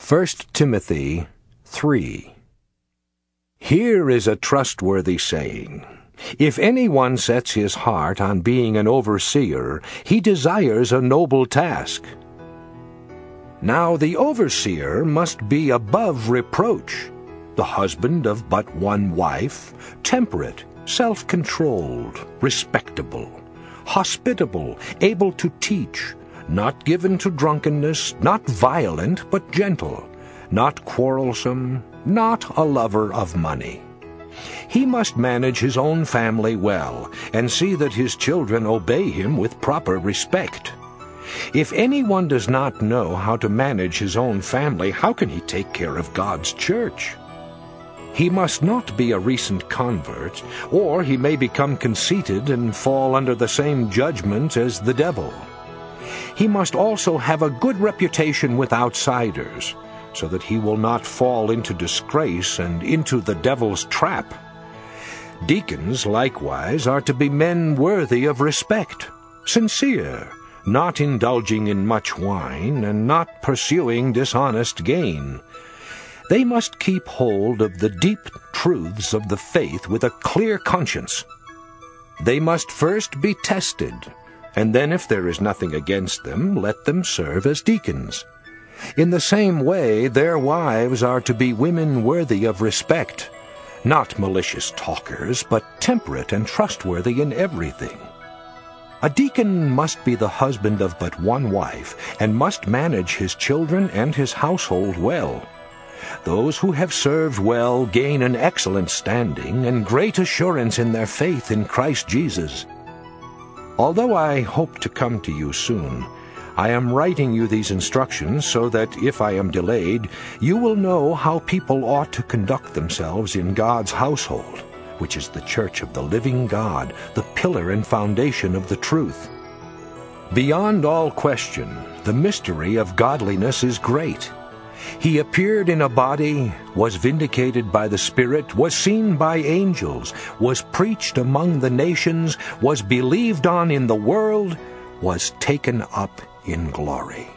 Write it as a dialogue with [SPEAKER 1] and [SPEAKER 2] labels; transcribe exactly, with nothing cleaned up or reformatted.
[SPEAKER 1] First Timothy three. Here is a trustworthy saying. If anyone sets his heart on being an overseer, he desires a noble task. Now the overseer must be above reproach, the husband of but one wife, temperate, self-controlled, respectable, hospitable, able to teach, not given to drunkenness, not violent, but gentle, not quarrelsome, not a lover of money. He must manage his own family well, and see that his children obey him with proper respect. If anyone does not know how to manage his own family, how can he take care of God's church? He must not be a recent convert, or he may become conceited and fall under the same judgment as the devil. He must also have a good reputation with outsiders, so that he will not fall into disgrace and into the devil's trap. Deacons, likewise, are to be men worthy of respect, sincere, not indulging in much wine, and not pursuing dishonest gain. They must keep hold of the deep truths of the faith with a clear conscience. They must first be tested, and then, if there is nothing against them, let them serve as deacons. In the same way, their wives are to be women worthy of respect, not malicious talkers, but temperate and trustworthy in everything. A deacon must be the husband of but one wife, and must manage his children and his household well. Those who have served well gain an excellent standing and great assurance in their faith in Christ Jesus. Although I hope to come to you soon, I am writing you these instructions so that, if I am delayed, you will know how people ought to conduct themselves in God's household, which is the church of the living God, the pillar and foundation of the truth. Beyond all question, the mystery of godliness is great. He appeared in a body, was vindicated by the Spirit, was seen by angels, was preached among the nations, was believed on in the world, was taken up in glory.